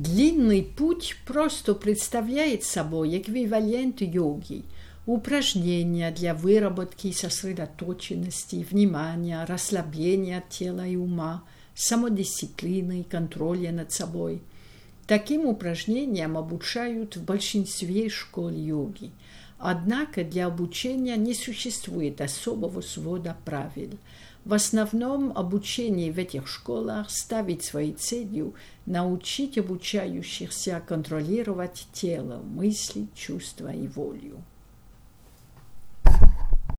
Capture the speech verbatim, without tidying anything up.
Длинный путь просто представляет собой эквивалент йоги. Упражнения для выработки сосредоточенности, внимания, расслабления тела и ума, самодисциплины и контроля над собой. Таким упражнениям обучают в большинстве школ йоги. Однако для обучения не существует особого свода правил. В основном обучение в этих школах ставит своей целью научить обучающихся контролировать тело, мысли, чувства и волю.